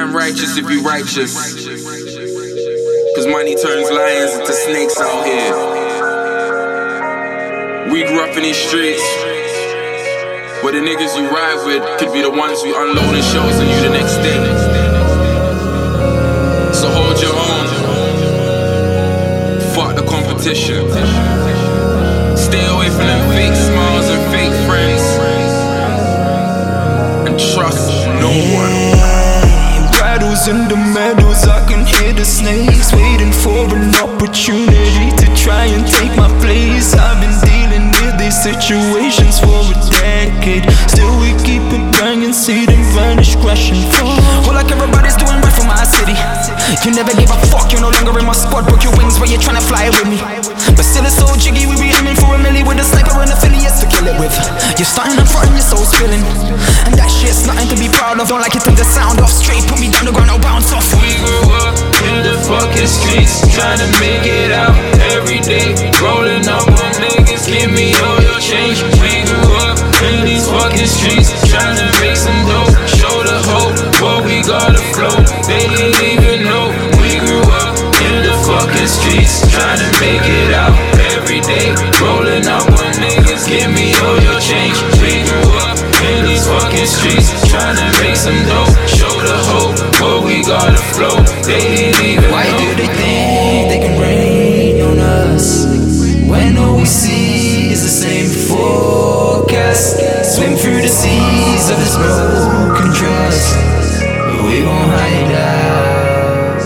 Stand righteous if you righteous, cause money turns lions into snakes out here. We grew up in these streets, where the niggas you ride with could be the ones who unload the shows on you the next day. So hold your own. Fuck the competition. Stay away from them fake smiles and fake friends, and trust no one. Rattles in the meadows, I can hear the snakes waiting for an opportunity to try and take my place. I've been dealing with these situations for a decade. Still we keep it banging, see them vanish, crash and fall. Well, like everybody's doing right for my city. You never gave a fuck, you're no longer in my squad. Broke your wings while you're trying to fly with me. But still it's so jiggy, we be aiming for a milli with a sniper and affiliates to kill it with. You're starting up front and your soul's spilling, and that shit's nothing to be proud of. Don't like it, turn the sound off. Straight put me down the ground, I'll bounce off. We grew up in the fucking streets, trying to make it out every day. Rolling up on niggas, give me all your change. We grew up in these fucking streets, trying to make some dough. Show the hope, but we gotta flow. They didn't even know. We grew up in the fucking streets, trying to make it out every day. Rolling up on niggas, give me all your change. We grew up in these fucking streets, trying to make some dough. Show the hope, but we gotta flow. They didn't even Why know. do they think they can rain on us when all we see is the same forecast? Swim through the seas of this broken trust, but we gon' hide out.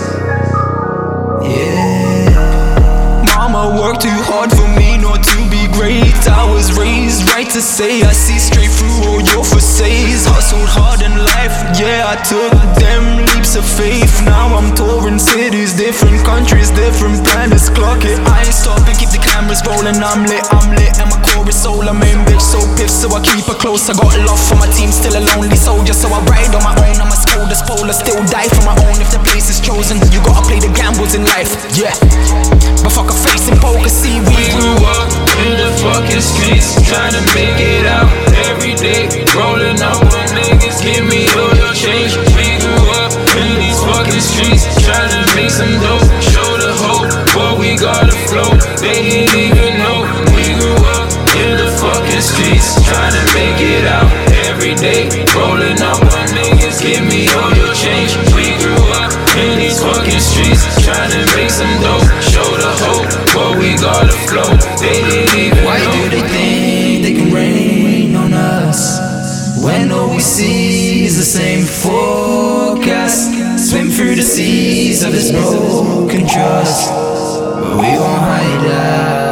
Yeah. Mama worked too hard for me not to be great. I was raised right to say I see straight through all your facades. Hustled hard in life, yeah, I took them leaps of faith. Now I'm touring cities, different countries, different planets. Clock it, I ain't stopping, keep the cameras rolling. I'm lit, and my chorus soul. I'm main bitch so pissed, so I keep her close. I got love for my team, still a lonely soldier. So I ride on my own, I'm a scolders polar. Still die for my own if the place is chosen. You gotta play the gambles in life, yeah. But fuck a face in poker, see We grew up in the fucking streets, trying to make it out every day. Rolling up on niggas, give me all your change. We grew up in these fucking streets, trying to make some dough. Show the hope, but we gotta flow. They didn't even know. We grew up in the fucking streets, trying to make it out every day. Rolling up on niggas, give me all your change. We grew up in these fucking streets, trying to make some dough. Show the hope, but we gotta flow. They didn't even Why know. do they think they can rain on us when all we see is the same forecast? Swim through the seas of this broken trust, but we gon' hide out.